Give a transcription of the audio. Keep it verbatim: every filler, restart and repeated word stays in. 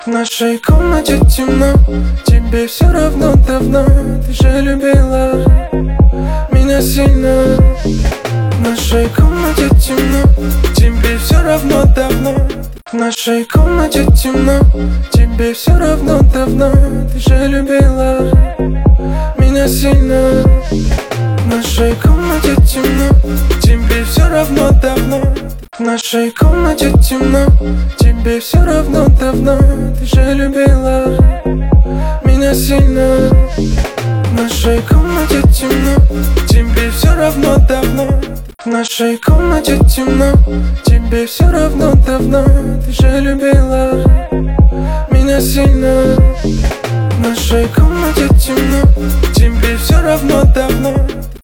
В нашей комнате темно, тебе все равно давно. Ты же любила меня сильно. В нашей комнате темно, тебе все равно давно. В нашей комнате темно, тебе все равно давно. Ты же любила меня сильно. В нашей комнате темно, тебе все равно давно. В нашей комнате темно, тебе все равно давно. Ты же любила меня сильно. В нашей комнате темно, тебе все равно давно. В нашей комнате темно, тебе все равно давно. Ты же любила меня сильно. В нашей комнате темно, тебе все равно давно.